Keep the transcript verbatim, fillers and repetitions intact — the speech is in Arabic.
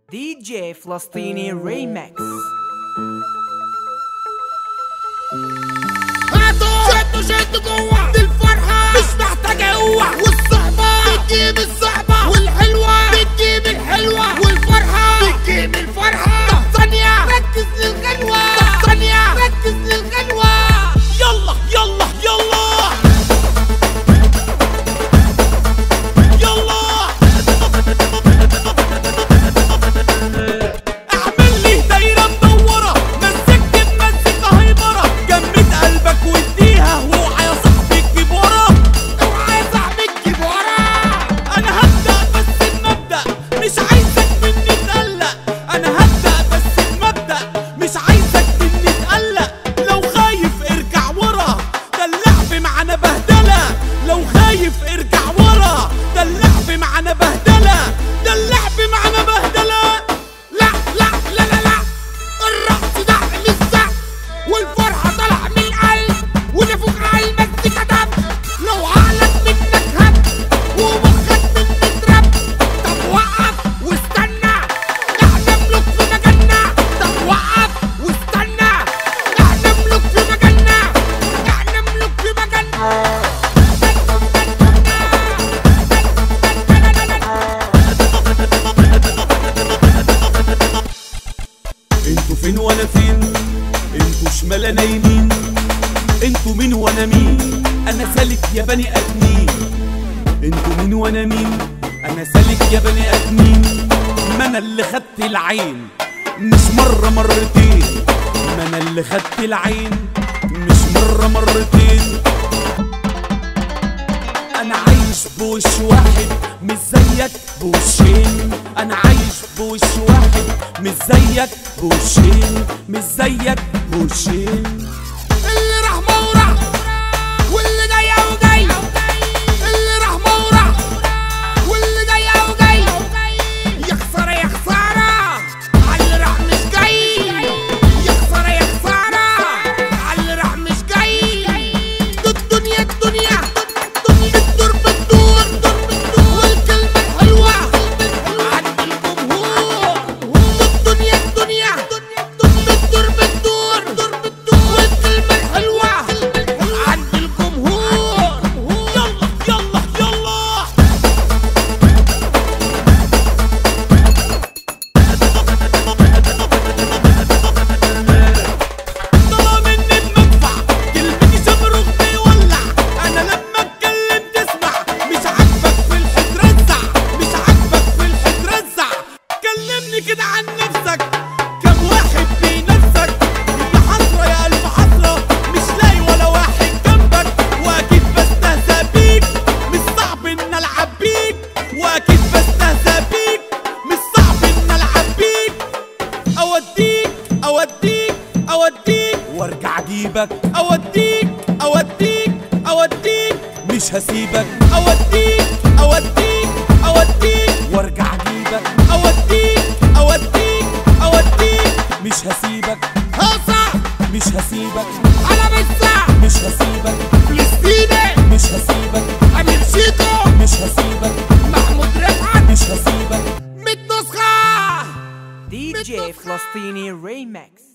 دي جي فلسطيني ريمكس. هاتوا شدوا شدوا جوا دي الفرحة مش محتاجة قوة، والصحبة بتجيب الصحبة، والحلوة بتجيب الحلوة، والفرحة بتجيب الفرحة. طب ثانية ركز للغنوة، طب ثانية ركز للغنوة. يلا يلا يلا فين وانا فين؟ انتوا شمال نايمين. انتوا مين وانا مين؟ انا سالك يا بني ادمين. انتوا مين وانا مين؟ انا سالك يا بني ادمين. ما انا اللي خدت العين مش مرة مرتين. ما انا اللي خدت العين مش مرة مرتين. انا عايش بوش واحد مش زيك بوشين. انا عايش بوش واحد مش زيك بوشين. مش زيك بوشين. اللي راح مورع واللي جاي اهو جاي. اللي راح مورع واللي جاي اهو جاي. يا خسارة يا خسارة عاللي راح مش جاي. يا خسارة يا خسارة عاللي راح مش جاي. دي الدنيا الدنيا بتدور بتدور، والكلمة الحلوة عند الجمهور. دي الدنيا الدنيا بتدور بتدور، والكلمة الحلوة عند الجمهور. يلا يلا يلا طلع مني المدفع، كلمتي صاروخ بيولع. انا لما اتكلم تسمع، مش عاجبك في الحد رزع. مش عاجبك في الحد رزع. كلمني كده عن نفسك، كم واحد بينافسك؟ يا حسرة يا ألف حسرة مش لاقي ولا واحد جنبك. واكيد بستهزأ بيك مش صعب ان العب بيك. واكيد بستهزأ بيك مش صعب ان العب بيك. اوديك اوديك اوديك وارجع اجيبك. اوديك اوديك اوديك مش هسيبك. اوديك اوديك اوديك وارجع اجيبك. اوديك اوديك اوديك مش هسيبك. هوصة مش هسيبك. على بسة مش هسيبك. فلسطيني مش هسيبك. امير شيكو مش هسيبك. محمود رفعت مش هسيبك. ميت نسخة دي جي فلسطيني ريمكس.